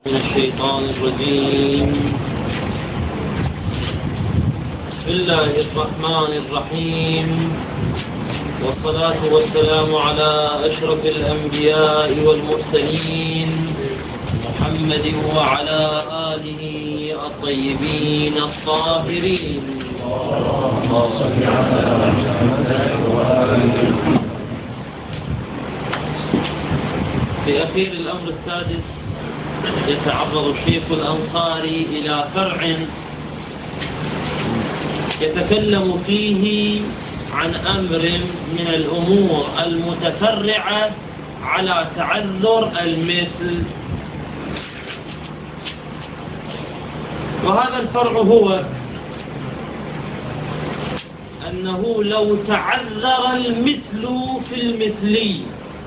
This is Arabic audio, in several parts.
من الشيطان الرجيم. بسم الله الرحمن الرحيم، والصلاة والسلام على أشرف الأنبياء والمرسلين محمد وعلى آله الطيبين الطاهرين. في أخير الأمر السادس يتعرض الشيخ الأنصاري إلى فرع يتكلم فيه عن أمر من الأمور المتفرعة على تعذر المثل، وهذا الفرع هو أنه لو تعذر المثل في المثلي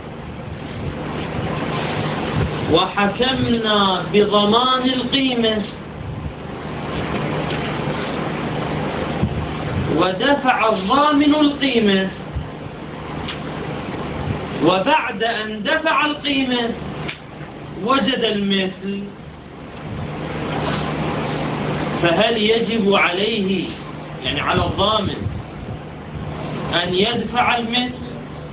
وحكمنا بضمان القيمة ودفع الضامن القيمة، وبعد أن دفع القيمة وجد المثل، فهل يجب عليه يعني على الضامن أن يدفع المثل؟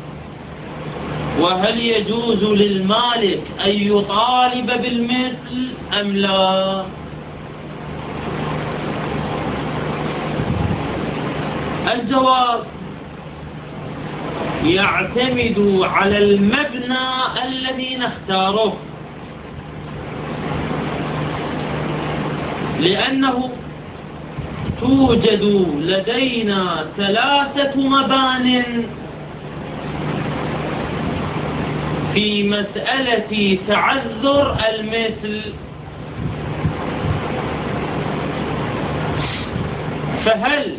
وهل يجوز للمالك أن يطالب بالمثل أم لا؟ الجواب يعتمد على المبنى الذي نختاره، لأنه توجد لدينا 3 مبان في مسألة تعذر المثل. فهل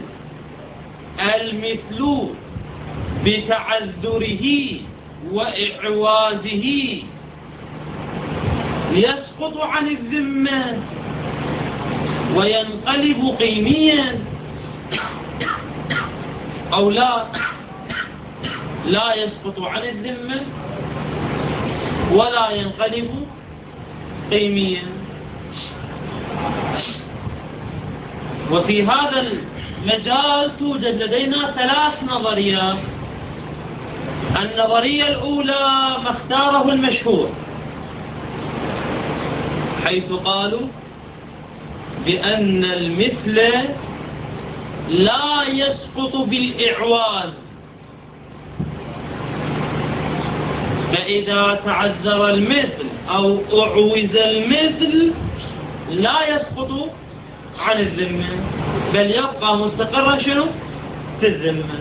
المثل بتعذره وإعوازه يسقط عن الذمة وينقلب قيميا أو لا يسقط عن الذمة ولا ينقلب قيميا؟ وفي هذا المجال توجد لدينا 3 نظريات. النظرية الأولى ما اختاره المشهور، حيث قالوا بأن المثل لا يسقط بالإعواز، فإذا تعذر المثل أو أعوز المثل لا يسقط عن الذمة، بل يبقى مستقرا شنو؟ في الذمة.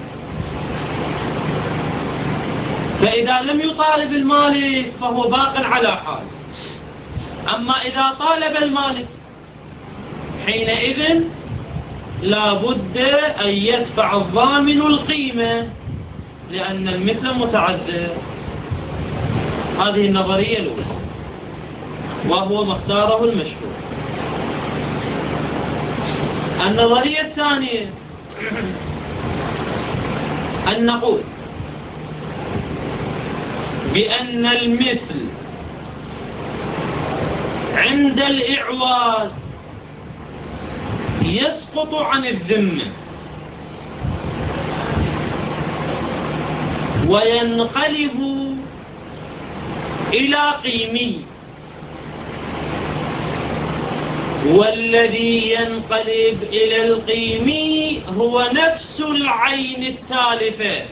فإذا لم يطالب المالك فهو باق على حال. أما إذا طالب المالك حينئذ لا بد أن يدفع الضامن القيمة، لأن المثل متعذر. هذه النظرية الأولى، وهو ما اختاره المشهور. النظرية الثانية أن نقول بأن المثل عند الإعواز يسقط عن الذمة وينقلب إلى قيمي، والذي ينقلب إلى القيمي هو نفس العين التالفة.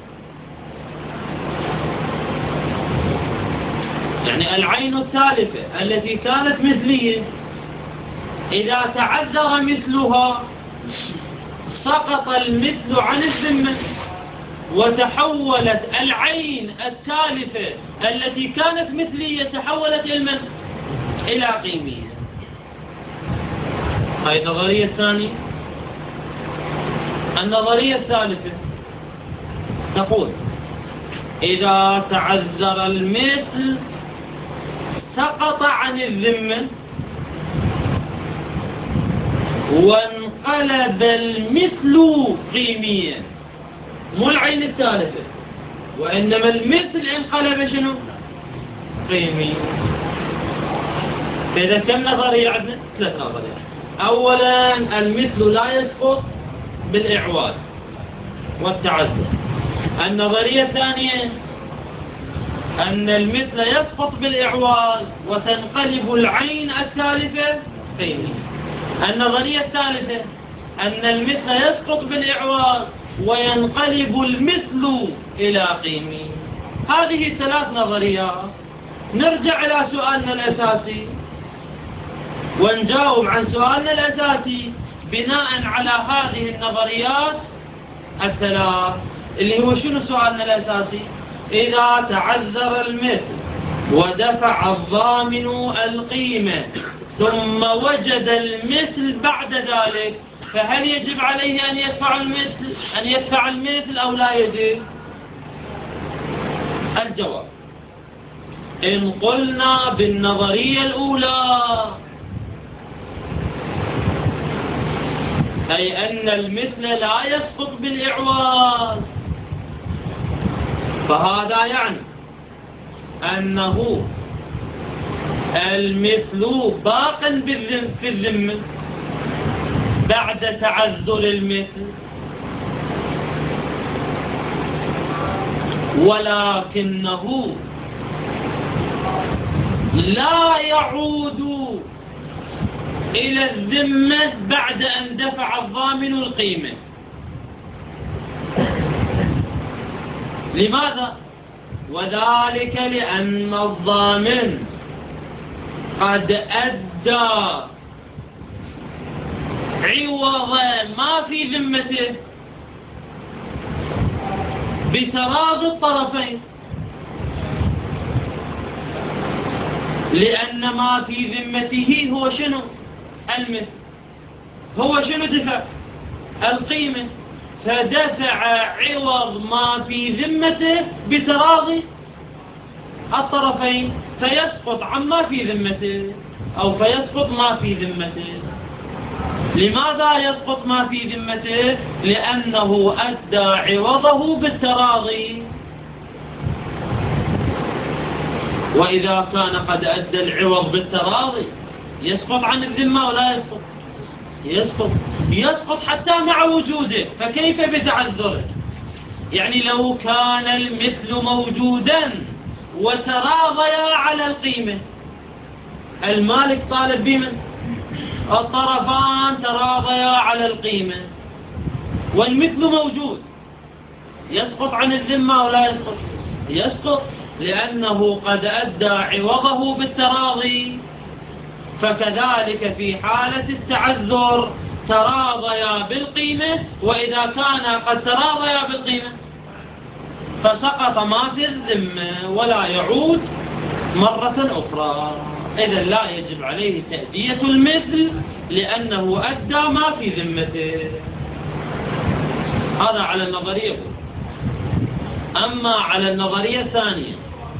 يعني العين التالفة التي كانت مثلية إذا تعذر مثلها سقط المثل عن الذمة، وتحولت العين التالفة التي كانت مثلية تحولت إلى قيمية. هاي النظرية الثانية. النظرية الثالثة تقول إذا تعذر المثل سقط عن الذمة وانقلب المثل قيميا، مو العين الثالثة، وإنما المثل انقلب شنو؟ قيمي. فإذا كم نظرية عندنا؟ 3 نظريات. أولا المثل لا يسقط بالإعواد والتعذر. النظرية الثانية أن المثل يسقط بالإعواد وتنقلب العين الثالثة قيمة. النظرية الثالثة أن المثل يسقط بالإعواد وينقلب المثل إلى قيمة. هذه 3 نظريات. نرجع إلى سؤالنا الأساسي ونجاوب عن سؤالنا الأساسي بناء على هذه النظريات ال3، اللي هو شنو سؤالنا الأساسي؟ إذا تعذر المثل ودفع الضامن القيمة ثم وجد المثل بعد ذلك، فهل يجب عليه أن يدفع المثل أو لا يجب؟ الجواب: إن قلنا بالنظرية الأولى، أي أن المثل لا يسقط بالإعواز، فهذا يعني أنه المثل باق في الذمة بعد تعذر المثل، ولكنه لا يعود إلى الذمة بعد أن دفع الضامن القيمة. لماذا؟ وذلك لأن الضامن قد أدى عوضا ما في ذمته بتراضي الطرفين، لأن ما في ذمته هو شنو؟ المثل. هو شنو دفع؟ القيمة. فدفع عوض ما في ذمته بتراضي الطرفين، فيسقط عما في ذمته أو فيسقط ما في ذمته. لماذا يسقط ما في ذمته؟ لأنه أدى عوضه بالتراضي. وإذا كان قد أدى العوض بالتراضي يسقط عن الذمة ولا يسقط؟ يسقط حتى مع وجوده، فكيف بتعذره؟ يعني لو كان المثل موجودا وتراضيا على القيمة، المالك طالب بمن؟ الطرفان تراضيا على القيمة والمثل موجود، يسقط عن الذمة ولا يسقط؟ يسقط، لأنه قد أدى عوضه بالتراضي. فكذلك في حالة التعذر تراضيا بالقيمة، وإذا كان قد تراضيا بالقيمة فسقط ما في الذمة ولا يعود مرة أخرى. إذن لا يجب عليه تأدية المثل لأنه أدى ما في ذمته. هذا على النظرية. أما على النظرية الثانية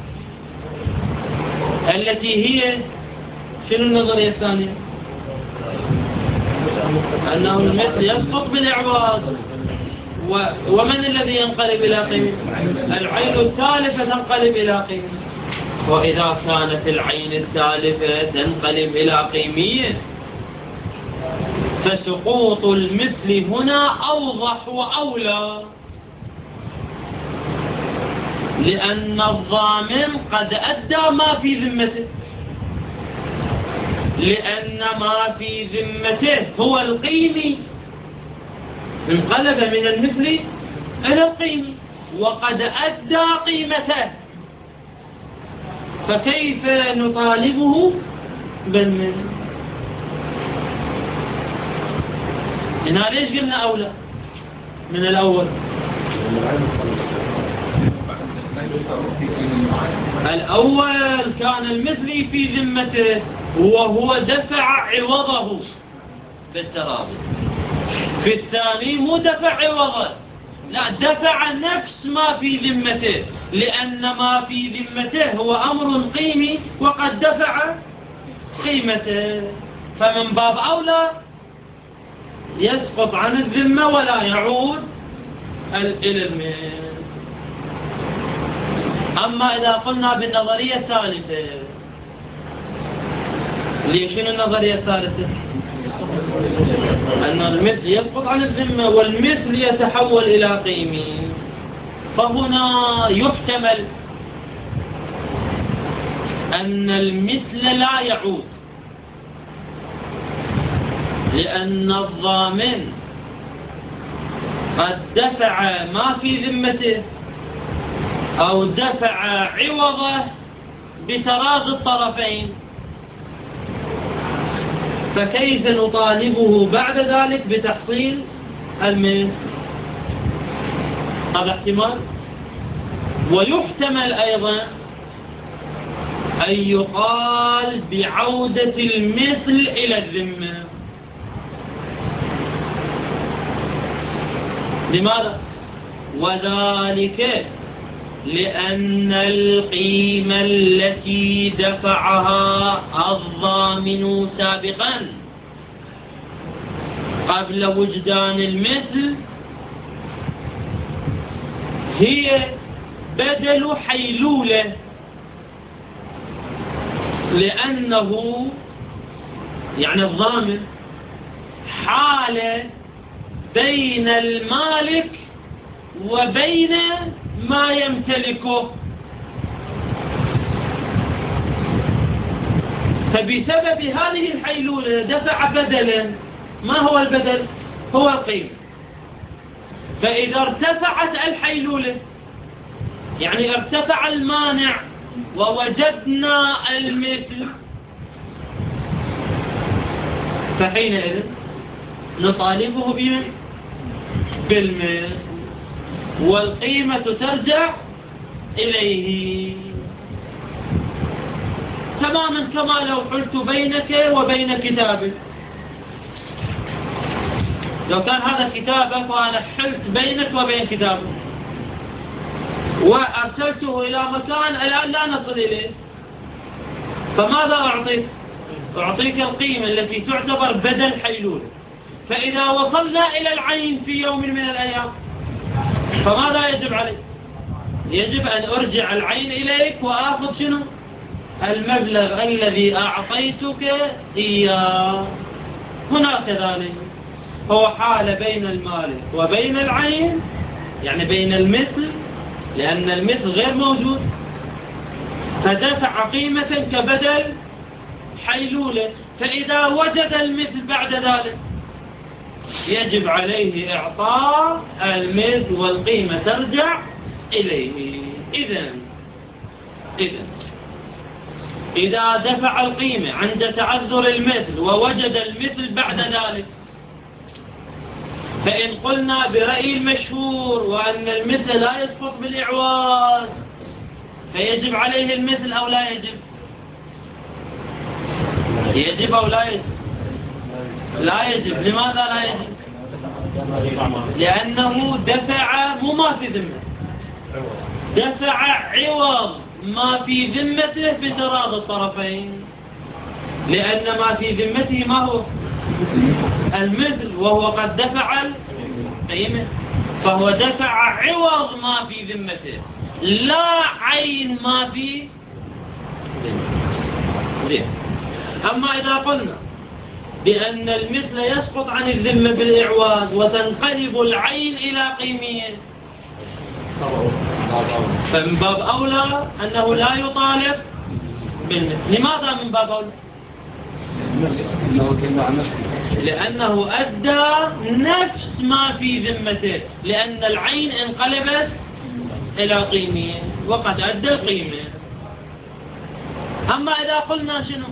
التي هي شنو النظرية الثانية؟ أنه المثل يسقط بالإعواض. ومن الذي ينقلب إلى قيمة؟ العين الثالثة تنقلب إلى قيمة. وإذا كانت العين الثالثة تنقلب إلى قيمية فسقوط المثل هنا أوضح وأولى، لأن الضامن قد أدى ما في ذمته، لأن ما في ذمته هو القيمي، انقلب من المثل إلى القيمي وقد أدى قيمته، فكيف نطالبه بالمثل؟ هنا ليش قلنا أولى من الأول؟ الأول كان المثل في ذمته وهو دفع عوضه بالتراضي. في الثاني مو دفع عوضه، لا، دفع نفس ما في ذمته، لأن ما في ذمته هو أمر قيمي وقد دفع قيمته، فمن باب أولى يسقط عن الذمة ولا يعود إلى المثل. أما إذا قلنا بالنظرية الثالثة ليش شنو النظرية الثالثة؟ أن المثل يسقط عن الذمة والمثل يتحول إلى قيمة. فهنا يحتمل أن المثل لا يعود، لأن الضامن قد دفع ما في ذمته أو دفع عوضه بتراضي الطرفين، فكيف نطالبه بعد ذلك بتحصيل المثل؟ هذا احتمال. ويحتمل أيضا أن يقال بعودة المثل إلى الذمة. لماذا؟ وذلك لأن القيمة التي دفعها الضامن سابقا قبل وجدان المثل هي بدل حيلولة، لأنه يعني الضامن حال بين المالك وبين ما يمتلكه، فبسبب هذه الحيلولة دفع بدلا. ما هو البدل؟ هو القيمة. فإذا ارتفعت الحيلولة يعني ارتفع المانع ووجدنا المثل، فحينئذ نطالبه بالمثل والقيمة ترجع إليه، تماما كما لو حلت بينك وبين كتابك. لو كان هذا كتابك وأنا حلت بينك وبين كتابك وأرسلته إلى مكان الآن لا نصل إليه، فماذا أعطيك؟ أعطيك القيمة التي تعتبر بدل حيلولة. فإذا وصلنا إلى العين في يوم من الأيام فماذا يجب علي؟ يجب أن أرجع العين إليك وآخذ شنو؟ المبلغ الذي أعطيتك إياه. هنا كذلك هو حال بين المالك وبين العين، يعني بين المثل، لأن المثل غير موجود، فدفع قيمة كبدل حيلولة. فإذا وجد المثل بعد ذلك يجب عليه إعطاء المثل والقيمة ترجع إليه. إذا دفع القيمة عند تعذر المثل ووجد المثل بعد ذلك، فإن قلنا برأي المشهور وأن المثل لا يسقط بالإعواز فيجب عليه المثل أو لا يجب؟ يجب أو لا يجب؟ لا يجب. لماذا لا يجب؟ لأنه دفع مو ما في ذمته، دفع عوض ما في ذمته بتراضي الطرفين، لأن ما في ذمته ما هو؟ المثل، وهو قد دفع القيمة، فهو دفع عوض ما في ذمته لا عين ما في ذمته. أما إذا قلنا بأن المثل يسقط عن الذمة بالإعواز وتنقلب العين إلى قيمية، فمن باب أولى أنه لا يطالب بالمثل. لماذا من باب أولى؟ لأنه أدى نفس ما في ذمته، لأن العين انقلبت إلى قيمية وقد أدى القيمة. أما إذا قلنا شنو؟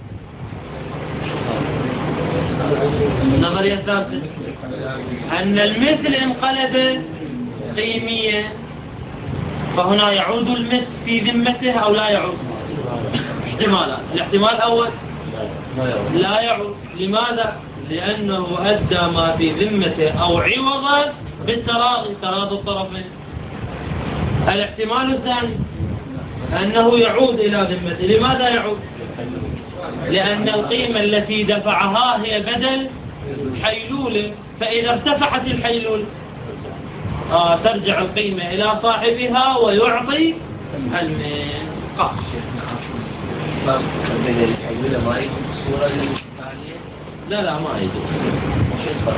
النظرية الثالثة أن المثل انقلب قيمية، فهنا يعود المثل في ذمته أو لا يعود؟ احتمالات. الاحتمال الأول لا يعود. لماذا؟ لأنه أدى ما في ذمته أو عوضا بالتراضي، تراضي الطرفين. الاحتمال الثاني أنه يعود إلى ذمته. لماذا يعود؟ لأن القيمة التي دفعها هي بدل حيلولة، فإذا ارتفعت الحيلولة ترجع القيمة إلى صاحبها ويعطي المال. ما يجوز الصورة الثانية؟ لا ما يجوز. وش الفرق؟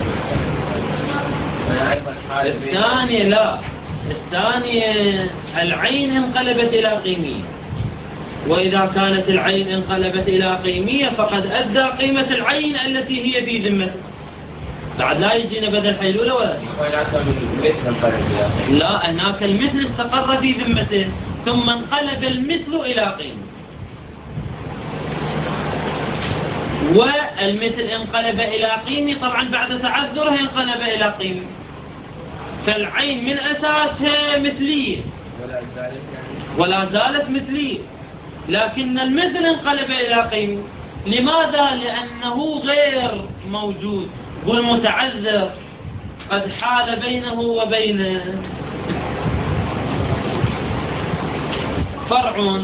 الثانية لا، الثانية العين انقلبت إلى قيمية، وإذا كانت العين انقلبت إلى قيمية فقد أدى قيمة العين التي هي في ذمته، بعد لا يجينا بدل حيلولة ولا لا، هناك المثل استقر في ذمته ثم انقلب المثل إلى قيمة، والمثل انقلب إلى قيمة طبعا بعد تعذره انقلب إلى قيمة، فالعين من أساسها مثلية ولا زالت مثلية، لكن المثل انقلب إلى قيمة. لماذا؟ لأنه غير موجود والمتعذر قد حال بينه وبين فرع.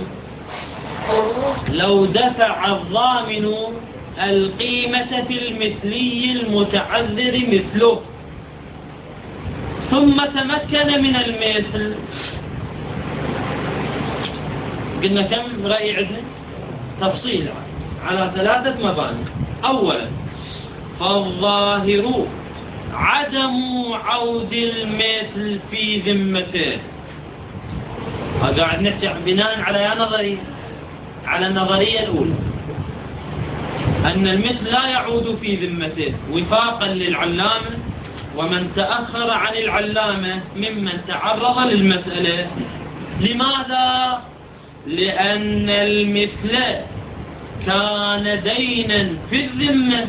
لو دفع الضامن القيمة في المثلي المتعذر مثله ثم تمكن من المثل، قلنا كم رأي عندنا؟ تفصيل على 3 مباني. أولا فالظاهر عدم عود المثل في ذمته، قاعد نحكي بناء على نظرية، على النظرية الأولى أن المثل لا يعود في ذمته وفاقا للعلامة ومن تأخر عن العلامة ممن تعرض للمسألة. لماذا؟ لأن المثل كان دينا في الذمة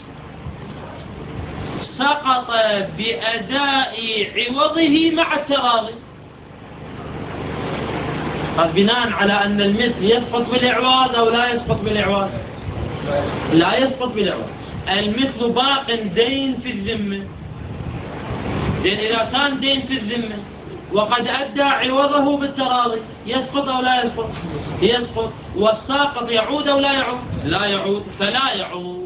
سقط بأداء عوضه مع التراضي. بناء على أن المثل يسقط بالإعواض أو لا يسقط بالإعواض؟ لا يسقط بالإعواض. المثل باق دين في الذمة، لأن إذا كان دين في الذمة وقد أدى عوضه بالتراضي يسقط أو لا يسقط؟ يسقط. والساقط يعود أو لا يعود؟ لا يعود، فلا يعود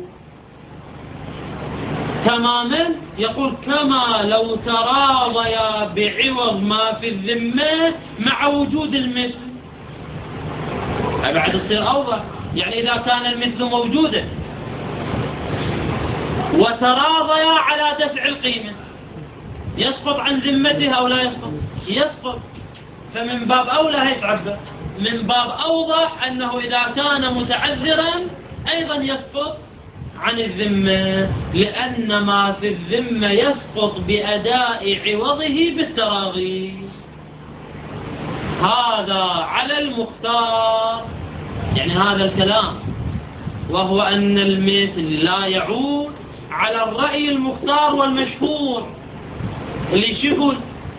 تماما. يقول كما لو تراضيا بعوض ما في الذمة مع وجود المثل. بعد تصير أوضح، يعني إذا كان المثل موجودا وتراضيا على دفع القيمة يسقط عن ذمته أو لا يسقط؟ يسقط. فمن باب أولى هيتعبر، من باب أوضح أنه إذا كان متعذرا أيضا يسقط عن الذمة، لأن ما في الذمة يسقط بأداء عوضه بالتراضي. هذا على المختار، يعني هذا الكلام وهو أن المثل لا يعود على الرأي المختار والمشهور اللي يشهد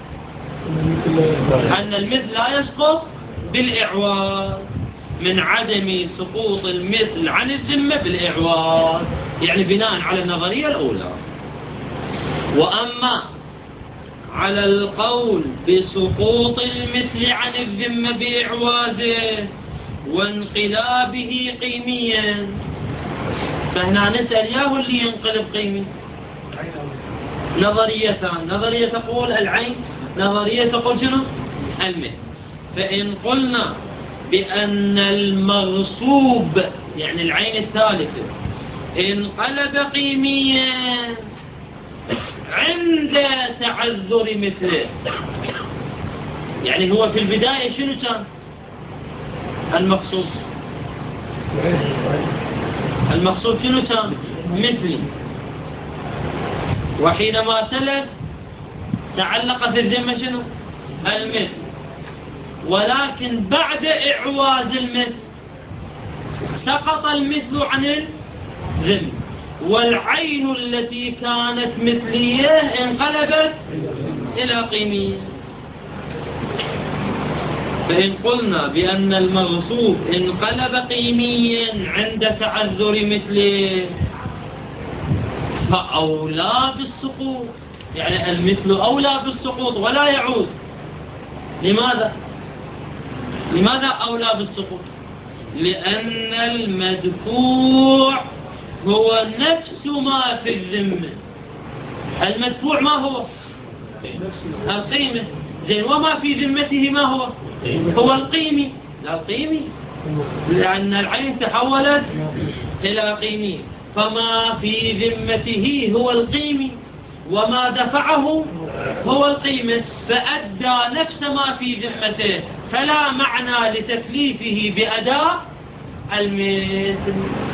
أن المثل لا يسقط بالإعواض، من عدم سقوط المثل عن الذمة بالإعواض، يعني بناء على النظرية الأولى. وأما على القول بسقوط المثل عن الذمة بإعواده وانقلابه قيميا، فهنا نسأل ياهو اللي ينقلب قيمي. نظريتان، نظرية تقول العين، نظرية تقول شنو؟ المثل. فإن قلنا بأن المغصوب يعني العين الثالثة انقلب قيميا عند تعذر مثله، يعني هو في البداية شنو كان؟ المقصود شنو كان؟ مثلي، وحينما سلب تعلق في الذمة شنو؟ المثل، ولكن بعد إعواز المثل سقط المثل عن الذمة، والعين التي كانت مثلية انقلبت إلى قيمية. فإن قلنا بأن المغصوب انقلب قيميا عند تعذر مثله فأولى بالسقوط، يعني المثل أولى بالسقوط ولا يعود. لماذا؟ لماذا أولى بالسقوط؟ لأن المدفوع هو نفس ما في الذمة. المدفوع ما هو؟ القيمة. زين، وما في ذمته ما هو؟ هو القيمي. لا القيمي لأن العين تحولت إلى قيمي، فما في ذمته هو القيمي وما دفعه هو القيمة، فأدى نفس ما في ذمته، فلا معنى لتكليفه بأداء المثل،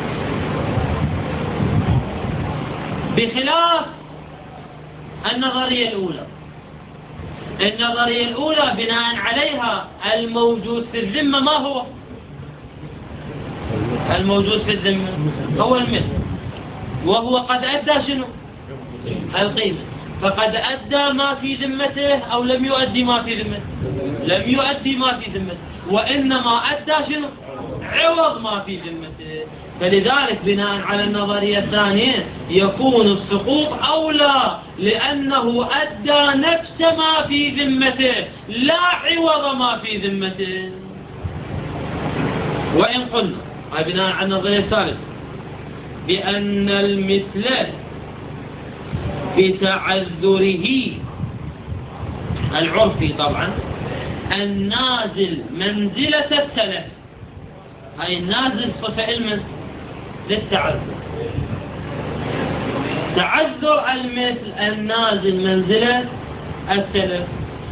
بخلاف النظرية الأولى. النظرية الأولى بناء عليها الموجود في الذمة ما هو؟ الموجود في الذمة هو المثل، وهو قد أدى شنو؟ القيمة، فقد أدى ما في ذمته أو لم يؤدي ما في ذمته؟ لم يؤدي ما في ذمته، وإنما أدى شنو؟ عوض ما في ذمته. فلذلك بناء على النظرية الثانية يكون السقوط أولى، لأنه أدى نفس ما في ذمته لا عوض ما في ذمته. وإن قلنا بناء على النظرية الثالثة بأن المثل بتعذره العرفي طبعا النازل منزلة التلف، هاي النازل صفة للتعذر، تعذر المثل النازل منزلة التلف،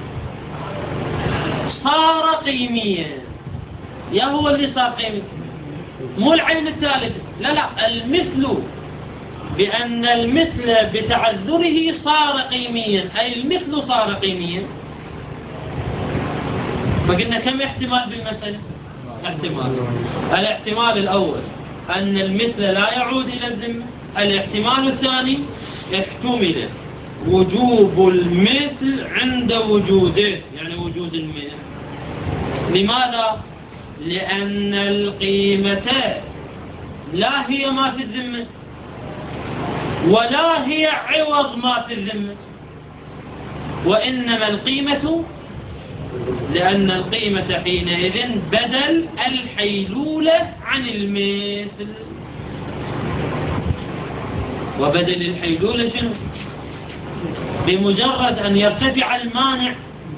صار قيميا. يا هو اللي صار قيمي، مو العين الثالثة، لا المثل، بأن المثل بتعذره صار قيميا، أي المثل صار قيميا. فقلنا كم احتمال بالمسألة؟ احتمال. الاحتمال الأول أن المثل لا يعود إلى الذمة. الاحتمال الثاني احتمل وجوب المثل عند وجوده، يعني وجود المثل. لماذا؟ لأن القيمة لا هي ما في الذمة ولا هي عوض ما في الذمة، وإنما القيمة، لأن القيمة حينئذ بدل الحيلولة عن المثل. وبدل الحيلولة شنو؟ بمجرد أن يرتفع المانع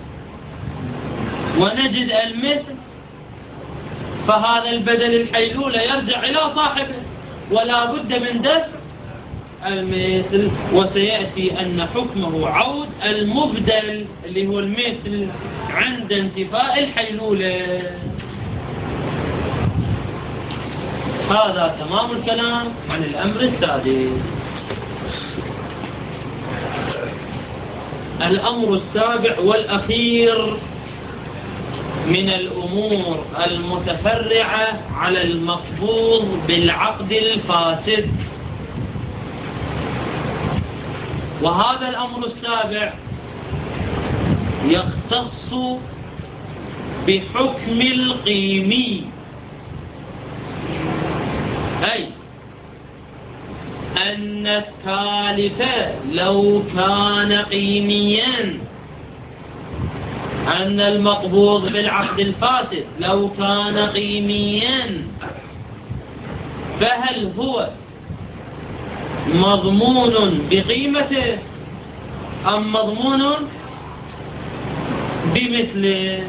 ونجد المثل، فهذا البدل الحيلولة يرجع إلى صاحبه ولا بد من دفع المثل. وسيأتي أن حكمه عود المبدل اللي هو المثل عند انتفاء الحيلولة. هذا تمام الكلام عن الأمر السادس. الأمر السابع والأخير من الأمور المتفرعة على المقبوض بالعقد الفاسد. وهذا الأمر السابع يختص بحكم القيمي، أي أن التالف لو كان قيميا، أن المقبوض بالعقد الفاسد لو كان قيميا، فهل هو مضمون بقيمته أم مضمون بمثله؟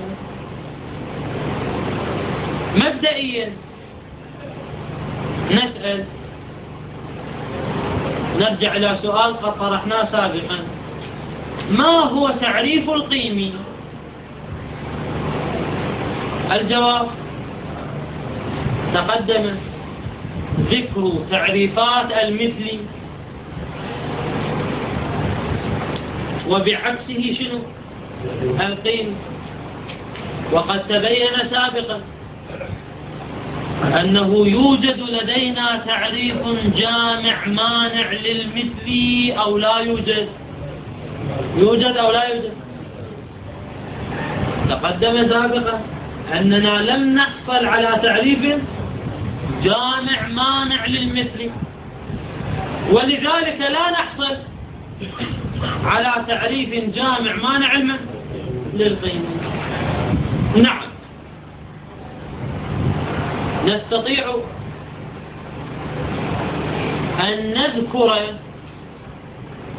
مبدئيا نسأل، نرجع إلى سؤال قد طرحناه سابقا: ما هو تعريف القيمي؟ الجواب تقدم ذكر تعريفات المثل، وبعكسه شنو؟ القيم. وقد تبين سابقا أنه يوجد لدينا تعريف جامع مانع للمثل أو لا يوجد؟ يوجد أو لا يوجد؟ تقدم سابقا أننا لم نحصل على تعريف جامع مانع للمثل، ولذلك لا نحصل على تعريف جامع مانع للقيمة. نعم، نستطيع أن نذكر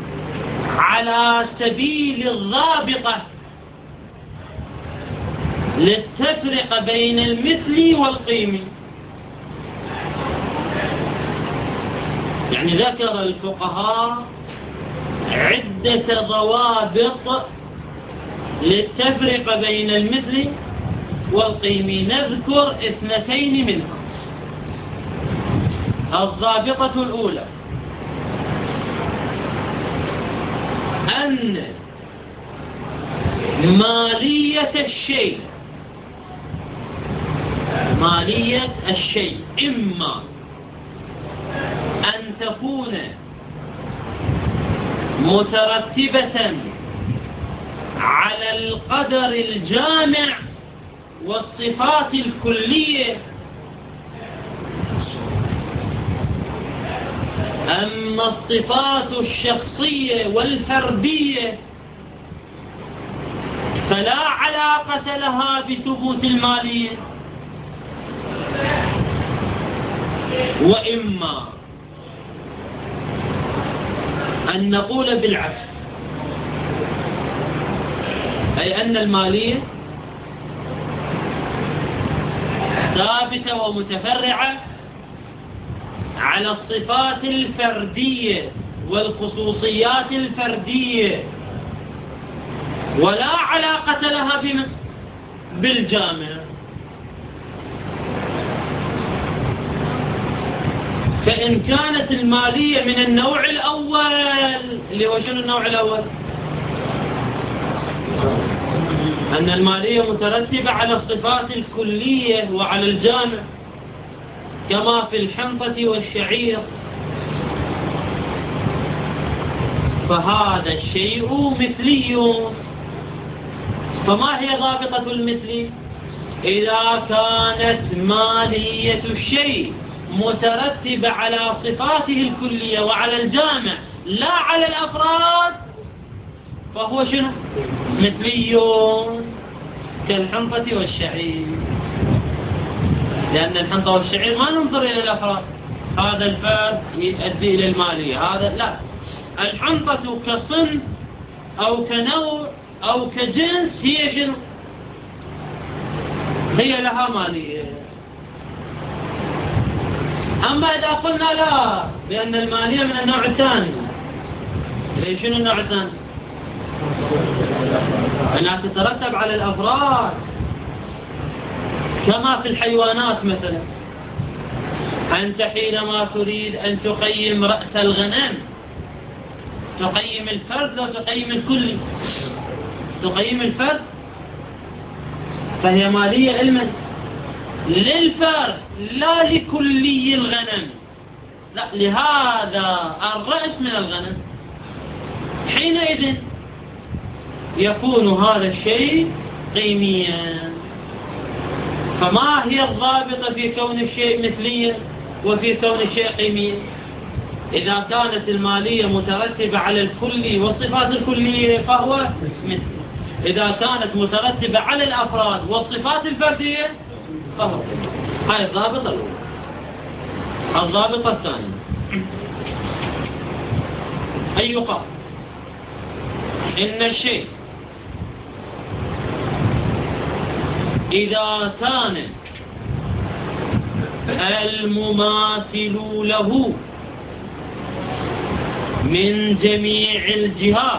على سبيل الضابطة للتفرقة بين المثلي والقيمي. يعني ذكر الفقهاء عدة ضوابط للتفرقة بين المثلي والقيمي، نذكر 2 منها. الضابطة الأولى أن مالية الشيء إما أن تكون مترتبة على القدر الجامع والصفات الكلية، أما الصفات الشخصية والفردية فلا علاقة لها بثبوت المالية، وإما أن نقول بالعكس، أي أن المالية ثابتة ومتفرعة على الصفات الفردية والخصوصيات الفردية، ولا علاقة لها بالجامع. فإن كانت المالية من النوع الأول، اللي هو شنو النوع الأول؟ أن المالية مترتبة على الصفات الكلية وعلى الجامع كما في الحنطة والشعير، فهذا الشيء مثلي. فما هي ضابطة المثلي؟ إذا كانت مالية الشيء مترتبة على صفاته الكلية وعلى الجامع لا على الأفراد فهو شنو؟ مثلي، كالحنطة والشعير. لأن الحنطة والشعير ما ننظر إلى الأفراد، هذا الفرد يؤدي إلى المالية، هذا لا. الحنطة كصنف أو كنوع أو كجنس هي شنو؟ هي لها مالية. أما إذا قلنا لا، لأن المالية من النوع الثاني، شنو النوع الثاني؟ أنها تترتب على الأفراد كما في الحيوانات مثلا. أنت حينما تريد أن تقيم رأس الغنم تقيم الفرد لا تقيم الكل؟ تقيم الفرد، فهي مالية علما للفرد لا لكلي الغنم، لا، لهذا الرأس من الغنم. حينئذ يكون هذا الشيء قيميا. فما هي الضابطة في كون الشيء مثليا وفي كون الشيء قيميا؟ إذا كانت المالية مترتبة على الكلي والصفات الكلية فهو مثلي، إذا كانت مترتبة على الأفراد والصفات الفردية فهو قيمي. هاي الضابطة الأولى. الضابطة الثانية أن يقال إن الشيء إذا كان المماثل له من جميع الجهات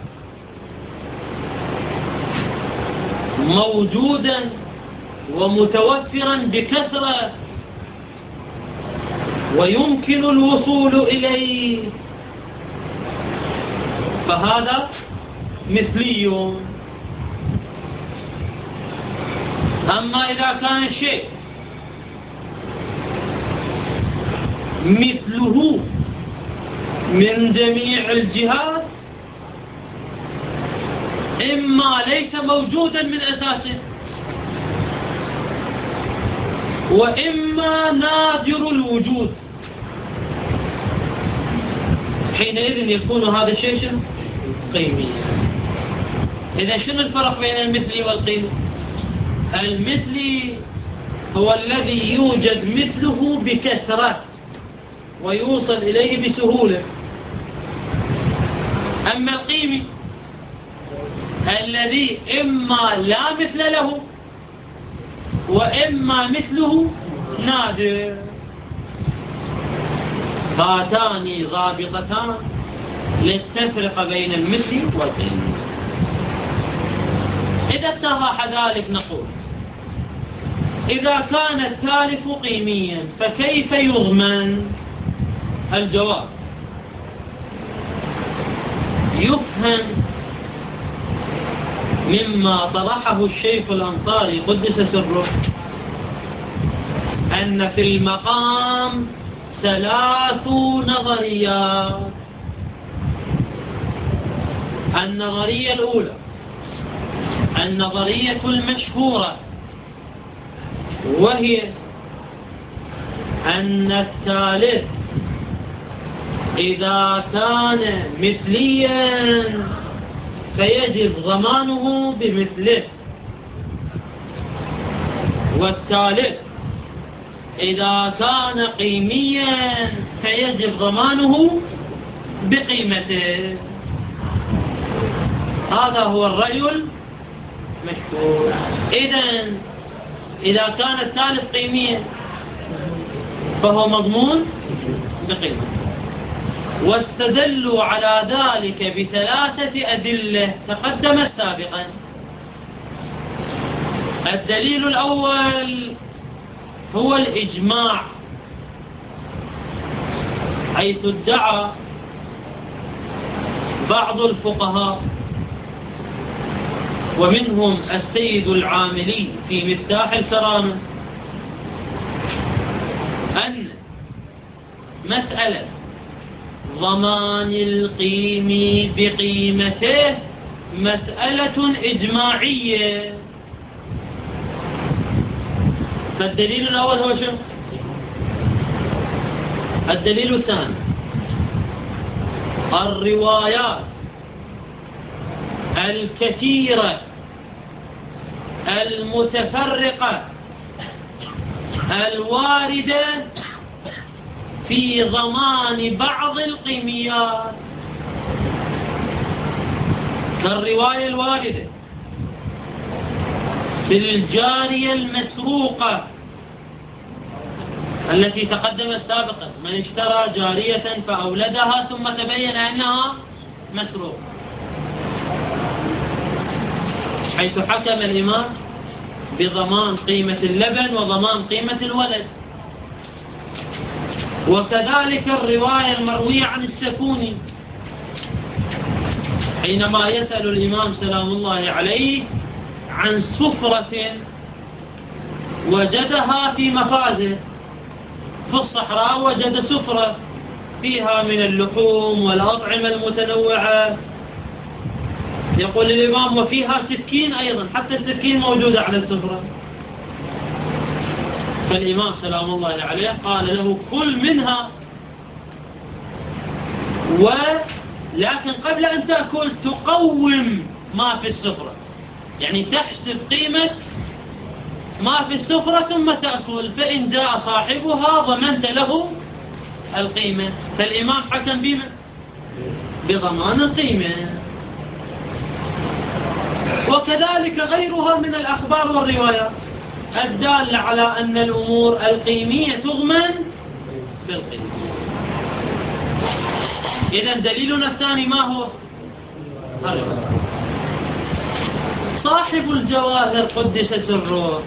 موجودا ومتوفرا بكثرة ويمكن الوصول إليه فهذا مثلي. أما إذا كان الشيء مثله من جميع الجهات إما ليس موجودا من أساسه وإما نادر الوجود، حينئذ يكون هذا الشيء قيميا. إذا شنو الفرق بين المثلي والقيمي؟ المثلي هو الذي يوجد مثله بكثرة ويوصل إليه بسهولة. أما القيمي الذي إما لا مثل له وإما مثله نادر. هاتان ضابطتان للتفرقة بين المثل والقيمة. إذا اتضح ذلك نقول إذا كان التالف قيميا فكيف يضمن؟ الجواب يفهم مما طرحه الشيخ الأنصاري قدس سره أن في المقام 3 نظريات. النظرية الأولى النظرية المشهورة، وهي أن الثالث إذا كان مثليا فيجب ضمانه بمثله، والثالث إذا كان قيميا فيجب ضمانه بقيمته. هذا هو الرأي المشهور. إذا كان الثالث قيميا فهو مضمون بقيمته. واستدلوا على ذلك ب3 أدلة تقدمت سابقا. الدليل الأول هو الإجماع، حيث ادعى بعض الفقهاء ومنهم السيد العاملي في مفتاح الكرامة أن مسألة ضمان القيم بقيمته مسألة إجماعية. فالدليل الأول هو شو؟ الدليل الثاني الروايات الكثيرة المتفرقة الواردة في ضمان بعض القيميات، كالرواية الواردة في الجارية المسروقة التي تقدمت سابقا: من اشترى جارية فأولدها ثم تبين أنها مسروقة، حيث حكم الإمام بضمان قيمة اللبن وضمان قيمة الولد. وكذلك الرواية المروية عن السكوني حينما يسأل الإمام سلام الله عليه عن سفرة وجدها في مفازه في الصحراء، وجد سفرة فيها من اللحوم والأطعمة المتنوعة، يقول الإمام وفيها سكين أيضا، حتى السكين موجودة على السفرة. فالإمام سلام الله عليه قال له كل منها، ولكن قبل أن تأكل تقوم ما في السفرة، يعني تحسب قيمة ما في السفرة ثم تأكل، فإن جاء صاحبها ضمنت له القيمة. فالإمام حكم بضمان القيمة. وكذلك غيرها من الأخبار والروايات الدالة على أن الأمور القيمية تضمن بالقيمة. إذن دليلنا الثاني ما هو؟ صاحب الجواهر قدس سره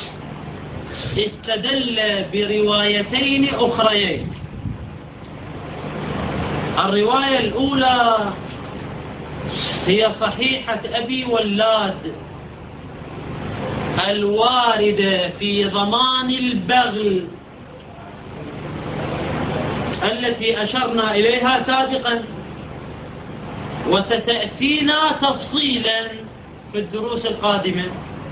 استدل بروايتين أخريين. الرواية الأولى هي صحيحة أبي ولاد الواردة في ضمان البغل التي أشرنا إليها سابقا، وستأتينا تفصيلا في الدروس القادمة.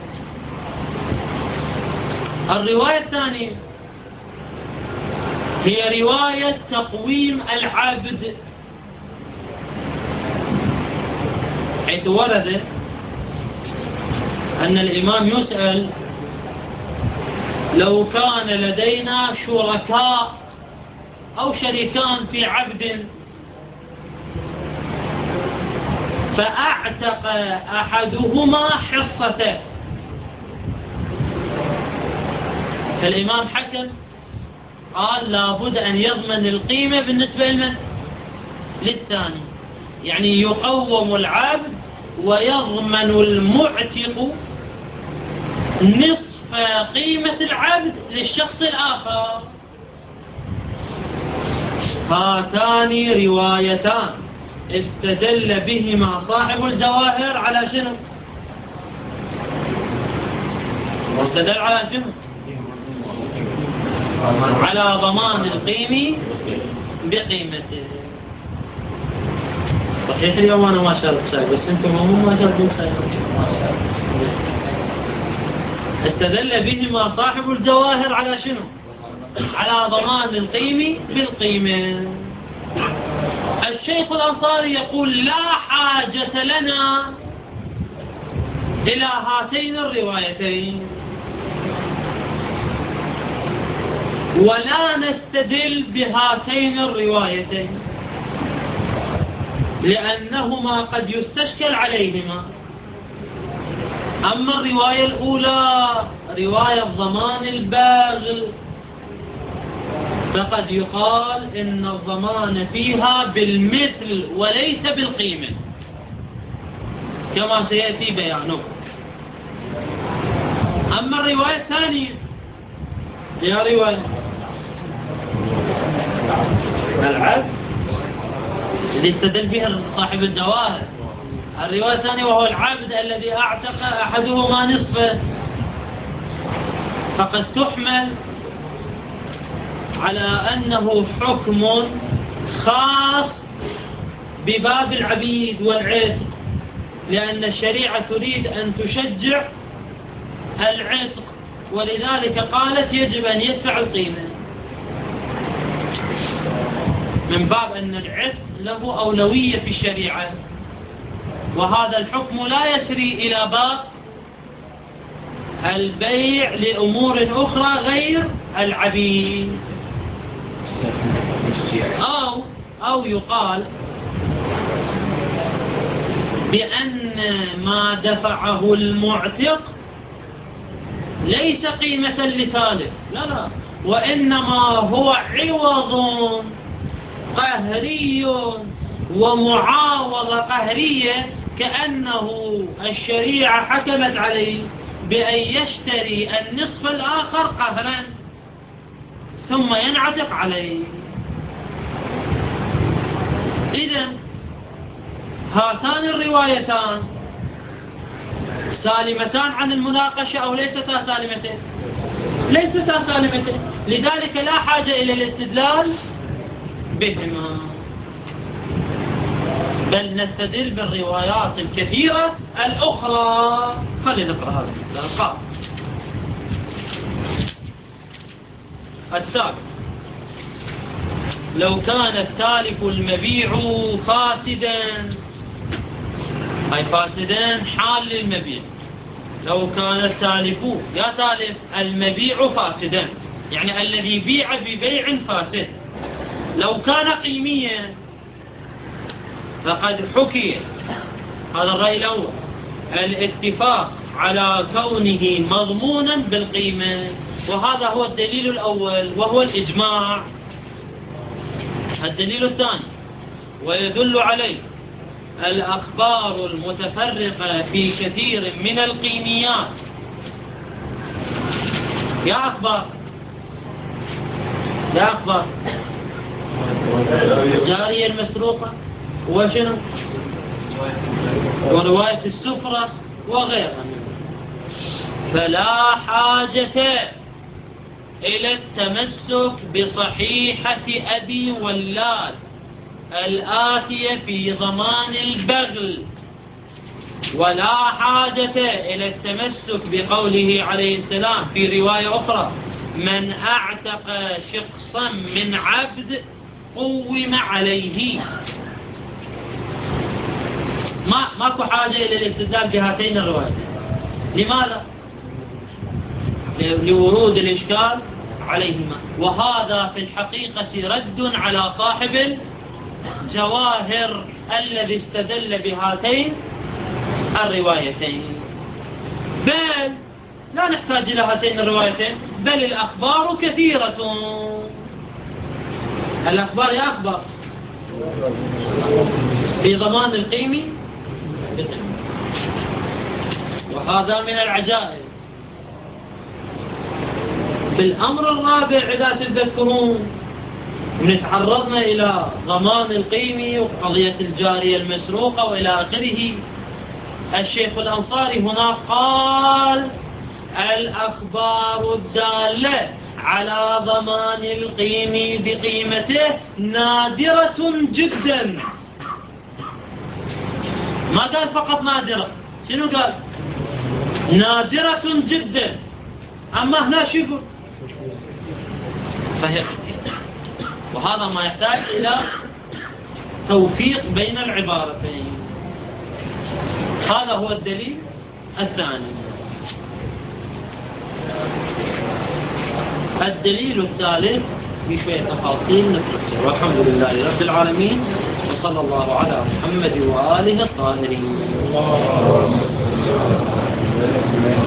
الرواية الثانية هي رواية تقويم العبد، حيث ورد أن الإمام يسأل لو كان لدينا شركاء أو شريكان في عبد فأعتق أحدهما حصته فالإمام حكم قال لابد أن يضمن القيمة بالنسبة للثاني، يعني يقوم العبد ويضمن المعتق نصف قيمة العبد للشخص الآخر. هاتان روايتان استدل بهما صاحب الجواهر على شنو؟ استدل على شنو؟ على ضمان القيم بقيمته. صحيح اليوم أنا ما شرط شيء، بس أنتم هم ما شرطون شيء. استدل بهما صاحب الجواهر على شنو؟ على ضمان القيم بالقيمة. الشيخ الأنصاري يقول لا حاجة لنا إلى هاتين الروايتين، ولا نستدل بهاتين الروايتين لأنهما قد يستشكل عليهما. أما الرواية الأولى رواية ضمان الباغي فقد يقال إن الضمان فيها بالمثل وليس بالقيمة كما سيأتي بيانه. أما الرواية الثانية هي رواية العبد اللي استدل بها صاحب الجواهر، الرواية الثانية وهو العبد الذي أعتق أحدهما نصفه، فقد تحمل على أنه حكم خاص بباب العبيد والعتق، لأن الشريعة تريد أن تشجع العتق، ولذلك قالت يجب أن يدفع القيمة، من باب أن العتق له أولوية في الشريعة، وهذا الحكم لا يسري إلى باب البيع لأمور أخرى غير العبيد. أو يقال بأن ما دفعه المعتق ليس قيمة لثالث، لا، وإنما هو عوض قهري ومعاوضة قهرية، كأنه الشريعة حكمت عليه بأن يشتري النصف الآخر قهرا ثم ينعتق عليه. إذن هاتان الروايتان سالمتان عن المناقشة أو ليستا سالمتين؟ ليستا سالمتين، لذلك لا حاجة إلى الاستدلال بهما، بل نستدل بالروايات الكثيرة الأخرى. خلينا نقرأ هذا القاء السابق. لو كان التالف المبيع فاسدا، أي فاسدا حال للمبيع، لو كان التالف يا تالف المبيع فاسدا، يعني الذي بيع ببيع فاسد، لو كان قيميا فقد حكي، هذا الرأي الأول، الاتفاق على كونه مضمونا بالقيمة، وهذا هو الدليل الأول وهو الإجماع. الدليل الثاني ويدل عليه الأخبار المتفرقة في كثير من القيميات. يا أخبار جارية المسروقة وشنو ورواية السفرة وغيرها، فلا حاجة إلى التمسك بصحيحة أبي ولاد الآتية في ضمان البغل، ولا حاجة إلى التمسك بقوله عليه السلام في رواية أخرى: من أعتق شخصا من عبد قوم عليه. ماكو حاجة إلى الاستدلال بهاتين الروايتين. لماذا؟ لورود الإشكال عليهما، وهذا في الحقيقة رد على صاحب الجواهر الذي استدل بهاتين الروايتين. بل لا نحتاج إلى هاتين الروايتين، بل الأخبار كثيرة. الأخبار يا أخبار في ضمان القيمي، وهذا من العجائب. بالأمر الرابع إذا تذكرون من تعرضنا إلى ضمان القيمي وقضية الجارية المسروقة وإلى آخره، الشيخ الأنصاري هنا قال الأخبار الدالة على ضمان القيم بقيمته نادرة جدا. ما قال فقط نادرة، شنو قال؟ نادرة جدا. أما هنا شو يقول؟ فهم. وهذا ما يحتاج إلى توفيق بين العبارتين. هذا هو الدليل الثاني. الدليل الثالث بشوية تفاصيل نفسه. والحمد لله رب العالمين، وصلى الله على محمد وآله الطاهرين.